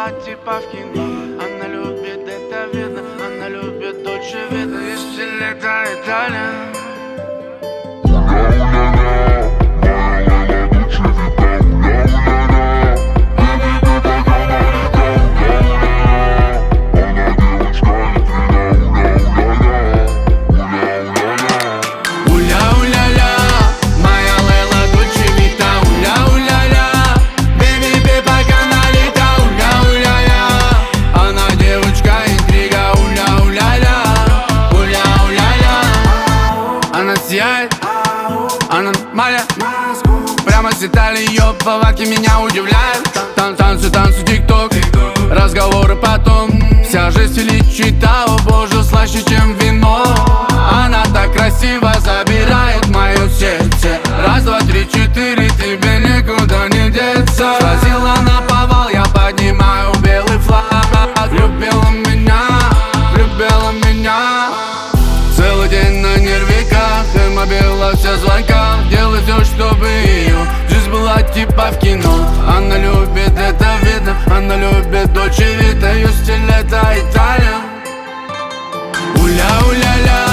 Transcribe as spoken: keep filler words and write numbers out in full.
была типа в кино. Она любит, это видно, она любит Дольче Вита. Если лето Италия. Она моя, прямо с Италии, ее повадки меня удивляют. Тан танцы, танцы, тик-ток, разговоры потом. Вся жизнь величита, о боже, слаще, чем вино. Она так красиво забирает мое сердце. Раз, два, три, четыре, тебе никуда не деться. Сразила на повал, я поднимаю белый флаг. Любила меня, любила меня. Целый день на нервиках, и мобила вся звонка. Делай все, чтобы ее жизнь была типа в кино. Она любит, это видно, она любит Дольче Вита. Ее стиль это Италия. Уля-уля-ля.